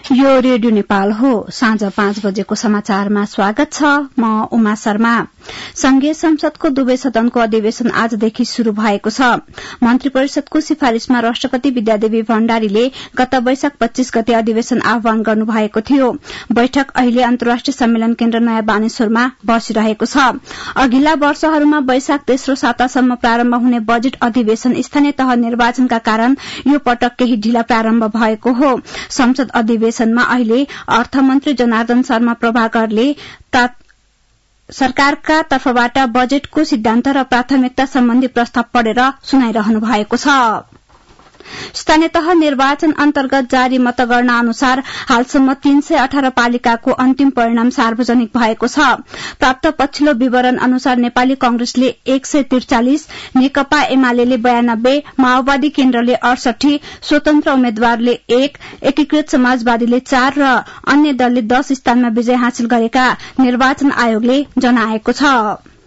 यो रेडियो नेपाल हो। साँझ 5 बजेको समाचारमा स्वागत छ। म उमा शर्मा। संघीय संसदको दुवै सदनको अधिवेशन आजदेखि शुरू भएको छ। मन्त्री परिषदको सिफारिशमा राष्ट्रपति विद्यादेवी भण्डारीले गत वैशाख 25 गते अधिवेशन आह्वान गर्नुभएको थियो। बैठक अहिले अन्तर्राष्ट्रिय सम्मेलन केन्द्र नयाँ बानेश्वरमा बसिरहेको छ। अघिल्ला वर्षहरूमा वैशाख तेस्रो सातासम्म प्रारम्भ हुने बजेट अधिवेशन स्थानीय तह निर्वाचनका कारण यो पटक केही ढिला प्रारम्भ भएको हो। संसद अधिवेशनमा अहिले अर्थमन्त्री जनार्दन शर्मा प्रभाकरले सरकारका तर्फबाट बजेटको सिद्धान्त र प्राथमिकता सम्बन्धी प्रस्ताव पढेर सुनाइरहनु भएको छ। स्थानीय तह निर्वाचन अन्तर्गत जारी मतगणना अनुसार हालसम्म 318 पालिकाको अन्तिम परिणाम सार्वजनिक भएको छ। प्राप्त पछिल्लो विवरण अनुसार नेपाली कांग्रेसले 143, नेकपा एमाले 92, माओवादी केन्द्रले 68, स्वतन्त्र उम्मेद्वारले 1, एकीकृत समाजवादीले 4 र अन्य दलले 10 स्थानमा विजय हासिल गरेका निर्वाचन आयोगले जनाएको छ।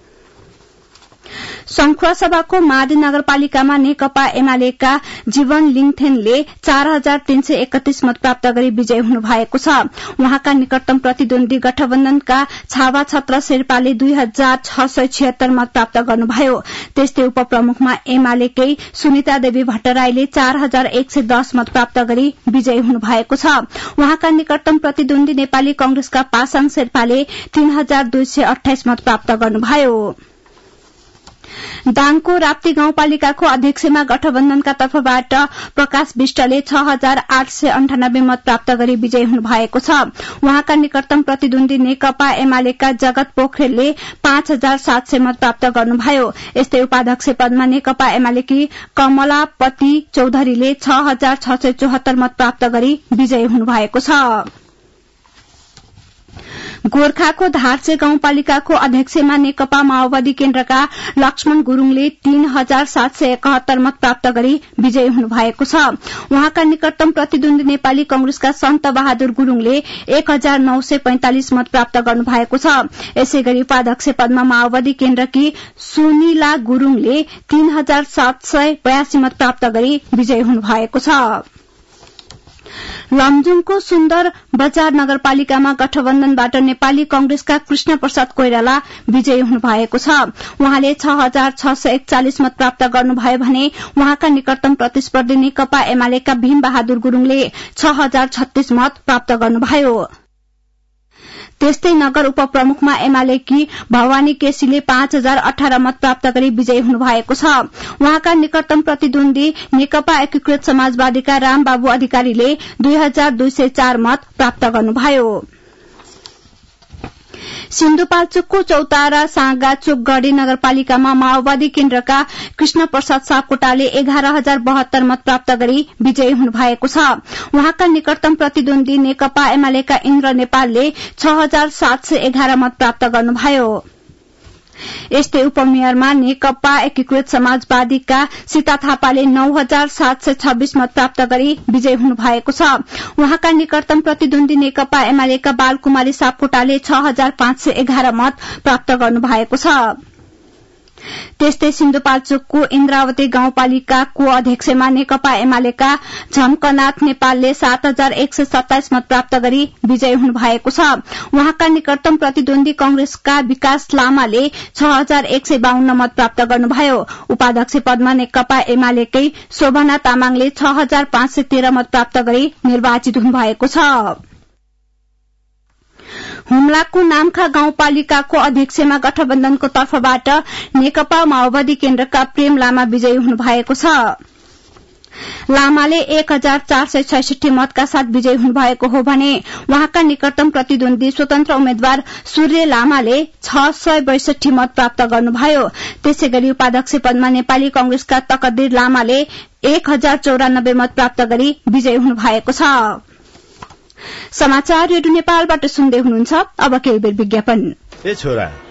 संखुवासभाको माडी नगरपालिकामा नेकपा एमालेका जीवन लिङथेनले 4331 मत प्राप्त गरी विजयी हुनु भएको छ। उहाँका निकटतम प्रतिद्वन्दी गठबन्धनका छावा छत्र शेर्पाले 2676 मत प्राप्त गर्नुभयो। त्यस्तै उपप्रमुखमा एमालेकै सुनिता देवी भट्टराईले 4110 मत प्राप्त गरी विजयी हुनु भएको छ। उहाँका निकटतम प्रतिद्वन्दी नेपाली कांग्रेसका पासाङ शेर्पाले 3228 मत प्राप्त गर्नुभयो। दाङको राप्ती गाउँपालिकाको अध्यक्षमा गठबन्धनका तर्फबाट प्रकाश विष्टले 6898 मत प्राप्त गरी विजयी हुनु भएको छ। उहाँका निकटतम प्रतिद्वन्दी नेकपा एमालेका जगत पोखरेलले 5700 मत प्राप्त गर्नुभयो। यस्तै उपाध्यक्ष पदमा नेकपा एमालेकी कमलापति चौधरीले 6674 मत प्राप्त गरी विजयी हुनु भएको छ। गोर्खाको धार्चे गाउँपालिकाको अध्यक्षमा नेकपा माओवादी केन्द्रका लक्ष्मण गुरूङले 3771 मत प्राप्त गरी विजयी हुनु भएको छ। उहाँका निकटतम प्रतिद्वन्दी नेपाली कांग्रेसका सन्त बहादुर गुरूङले 1945 मत प्राप्त गर्नु भएको छ। यसैगरी उपाध्यक्ष पदमा माओवादी केन्द्रकी सुनिला गुरूङले 3782 मत प्राप्त गरी विजयी हुनु भएको छ। लमजुङको सुन्दर बजार नगरपालिकामा गठबन्धनबाट नेपाली कांग्रेसका कृष्ण प्रसाद कोइराला विजयी हुनु भएको छ। उहाँले 6641 मत प्राप्त गर्नुभयो भने उहाँका निकटतम प्रतिस्पर्धी नेकपा एमालेका भीम बहादुर गुरूङले 6036 मत प्राप्त गर्नुभयो। त्यस्तै नगर उपप्रमुखमा एमालेकी भवानी केसीले 5018 मत प्राप्त गरी विजयी हुनु भएको छ। उहाँका निकटतम प्रतिद्वन्दी नेकपा एकीकृत समाजवादीका रामबाबु अधिकारीले 2204 मत प्राप्त गर्नुभयो। सिन्धुपाल्चोकको चौतारा साँगाचोक गढी नगरपालिकामा माओवादी केन्द्रका कृष्ण प्रसाद सापकोटाले 11072 मत प्राप्त गरी विजयी हुनु भएको छ। उहाँका निकटतम प्रतिद्वन्दी नेकपा एमालेका इन्द्र नेपालले 6711 मत प्राप्त गर्नुभयो। यस्तै उपमेयरमा नेकपा एकीकृत समाजवादीका सीता थापाले 9726 मत प्राप्त गरी विजयी हुनु भएको छ। उहाँका निकटतम प्रतिद्वन्दी नेकपा एमालेका बालकुमारी सापकोटाले 6511 मत प्राप्त गर्नु भएको छ। त्यस्तै सिन्धुपाल्चोकको इन्द्रावती गाउँपालिकाको अध्यक्षमा नेकपा एमालेका झम्कनाथ नेपालले 7127 मत प्राप्त गरी विजयी हुनु भएको छ। उहाँका निकटतम प्रतिद्वन्दी कांग्रेसका विकास लामाले 6152 मत प्राप्त गर्नुभयो। उपाध्यक्ष पदमा नेकपा एमालेकै शोभना तामाङले 6513 मत प्राप्त गरी निर्वाचित हुनुभएको छ। हुम्लाको नामखा गाउँपालिकाको अध्यक्षमा गठबन्धनको तर्फबाट नेकपा माओवादी केन्द्रका प्रेम लामा विजयी हुनु भएको छ। लामाले 1466 मतका साथ विजयी हुनुभएको हो भने उहाँका निकटतम प्रतिद्वन्दी स्वतन्त्र उम्मेद्वार सूर्य लामाले 662 मत प्राप्त गर्नुभयो। त्यसैगरी उपाध्यक्ष पदमा नेपाली कांग्रेसका तकदीर लामाले 1094 मत प्राप्त गरी विजयी हुनु भएको छ। समाचार रेडियो नेपालबाट सुन्दै हुनुहुन्छ। अब केही बेर विज्ञापन। ए छोरा,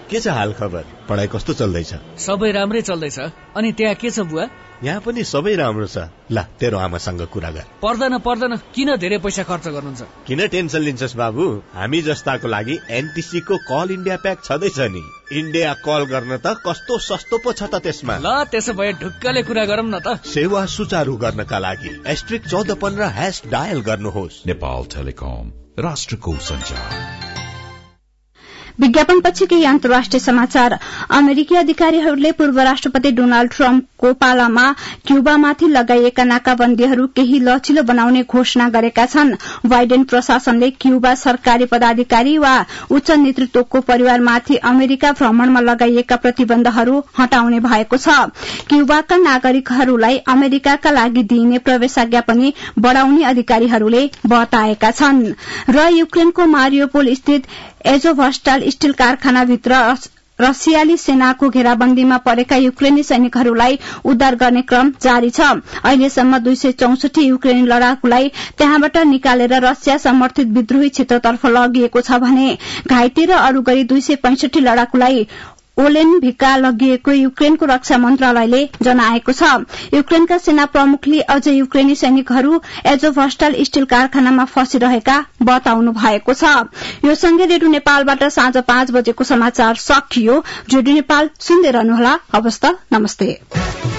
के छ हाल खबर? पढाइ कस्तो चल्दैछ? सबै राम्रै चल्दैछ। अनि त्यहाँ के छ बुवा? यहाँ पनि सबै राम्रो छ। ल तेरो आमासँग कुरा गर। पर्दैन किन धेरै पैसा खर्च गर्नुहुन्छ? किन टेन्सन लिन्छस् बाबु? हामी जस्ताको लागि एनटिसी को कल इन्डिया प्याक छँदैछ नि। इन्डिया कल गर्न त कस्तो सस्तो पो छ त त्यसमा। ल त्यसो भए ढुक्कले कुरा गरौँ न त। सेवा सुचारू गर्नका लागि *1415# डायल गर्नुहोस्। नेपाल टेलिकम, राष्ट्रको सञ्चार। विज्ञापनपछि केही अन्तर्राष्ट्रिय समाचार। अमेरिकी अधिकारीहरूले पूर्व राष्ट्रपति डोनाल्ड ट्रम्पको पालामा क्युबामाथि लगाइएका नाकाबन्दीहरू केही लचिलो बनाउने घोषणा गरेका छन्। बाइडेन प्रशासनले क्युबा सरकारी पदाधिकारी वा उच्च नेतृत्वको परिवारमाथि अमेरिका भ्रमणमा लगाइएका प्रतिबन्धहरू हटाउने भएको छ। क्युबाका नागरिकहरूलाई अमेरिकाका लागि दिइने प्रवेशाज्ञा पनि बढ़ाउने अधिकारीहरूले बताएका छन्। र युक्रेनको मारियोपोल स्थित एजोभस्टाल स्टील कारखानाभित्र रसियाली सेनाको घेराबन्दीमा परेका युक्रेनी सैनिकहरूलाई उद्धार गर्ने क्रम जारी छ। अहिलेसम्म 264 युक्रेनी लडाकुलाई त्यहाँबाट निकालेर रसिया समर्थित विद्रोही क्षेत्रतर्फ लगिएको छ भने घाइते र अरू गरी 265 लडाकुलाई ओलेनभिका लगिएको युक्रेनको रक्षा मन्त्रालयले जनाएको छ। युक्रेनका सेना प्रमुखले अझ युक्रेनी सैनिकहरू एजोभस्टाल स्टील कारखानामा फँसिरहेका बताउनु भएको छ। यो सँगै रेडियो नेपालबाट साँझ 5 बजेको समाचार सकियो। रेडियो नेपाल सुन्दै रहनुहोला। हवस् त, नमस्ते।